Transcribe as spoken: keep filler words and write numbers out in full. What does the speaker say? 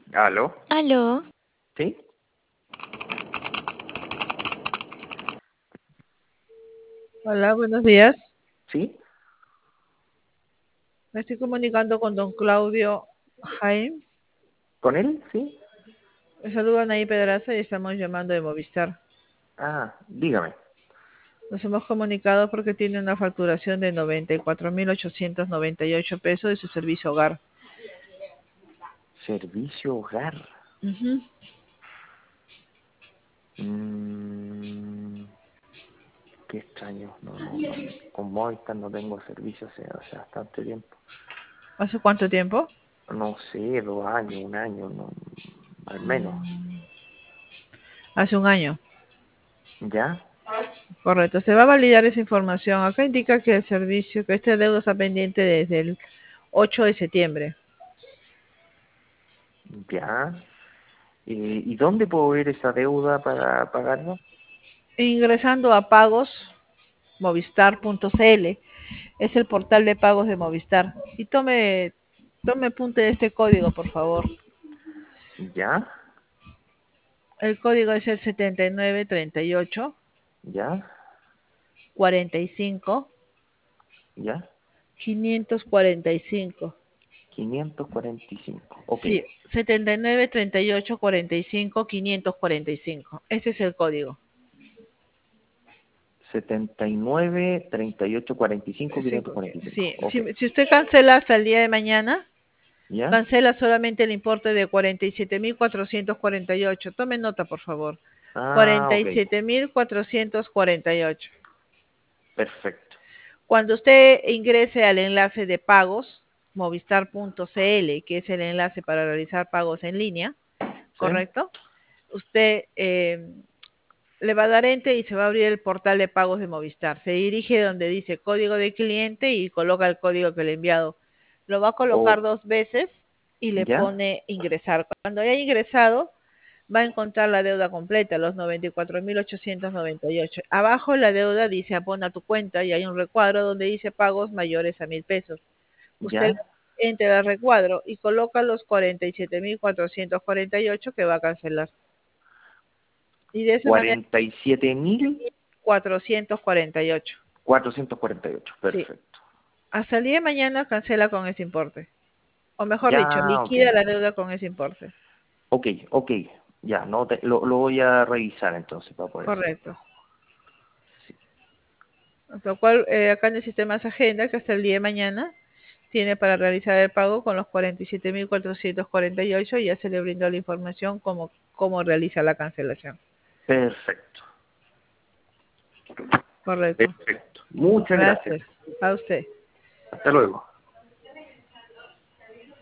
¿Aló? Aló, ¿Sí? Hola, buenos días. ¿Sí? Me estoy comunicando con don Claudio Jaime. ¿Con él? ¿Sí? Me saludan ahí Pedraza y estamos llamando de Movistar. Ah, dígame. Nos hemos comunicado porque tiene una facturación de noventa y cuatro mil ochocientos noventa y ocho pesos de su servicio hogar. Servicio hogar. Ujú. Mm, qué extraño. No, no, no. Con Movistar no tengo servicio hace, hace bastante tiempo. ¿Hace cuánto tiempo? No sé, dos años, un año, no, al menos. Hace un año. ¿Ya? Correcto. Se va a validar esa información. Acá indica que el servicio, que este deuda está pendiente desde el ocho de septiembre. ¿Ya? Eh, ¿y dónde puedo ver esa deuda para pagarla? Ingresando a pagos movistar punto c l, es el portal de pagos de Movistar. Y tome, tome punte de este código, por favor. ¿Ya? El código es el setenta y nueve treinta y ocho ¿Ya? cuarenta y cinco ¿Ya? quinientos cuarenta y cinco. quinientos cuarenta y cinco. Ok. Sí, setenta y nueve treinta y ocho cuarenta y cinco quinientos cuarenta y cinco. Ese es el código. setenta y nueve, treinta y ocho, cuarenta y cinco, Sí, quinientos cuarenta y cinco. sí. Ok. Si, si usted cancela hasta el día de mañana, ¿Ya? cancela solamente el importe de cuarenta y siete mil cuatrocientos cuarenta y ocho. Tome nota, por favor. Ah, cuarenta y ok. siete mil cuatrocientos cuarenta y ocho. Perfecto. Cuando usted ingrese al enlace de pagos, movistar punto c l, que es el enlace para realizar pagos en línea, ¿Sí? ¿correcto? Usted eh, le va a dar enter y se va a abrir el portal de pagos de Movistar. Se dirige donde dice código de cliente y coloca el código que le he enviado. Lo va a colocar O, dos veces y le ¿ya? pone ingresar. Cuando haya ingresado, va a encontrar la deuda completa, los noventa y cuatro mil ochocientos noventa y ocho. Abajo la deuda dice abona tu cuenta y hay un recuadro donde dice pagos mayores a mil pesos. Usted ¿Ya? entra al recuadro y coloca los cuarenta y siete mil cuatrocientos cuarenta y ocho que va a cancelar. Y de esa manera, cuarenta y siete mil cuatrocientos cuarenta y ocho. cuatrocientos cuarenta y ocho. Sí. Perfecto. Hasta el día de mañana cancela con ese importe. O mejor dicho, Ya, ok. liquida la deuda con ese importe. Ok, ok. Ya, no te- lo, lo voy a revisar entonces para poder hacerlo. Correcto. Sí. Lo cual eh, acá en el sistema se agenda que hasta el día de mañana tiene para realizar el pago con los cuarenta y siete mil cuatrocientos cuarenta y ocho y ya se le brindó la información como cómo realiza la cancelación. Perfecto. Correcto. Perfecto. Muchas gracias. Gracias. A usted. Hasta luego.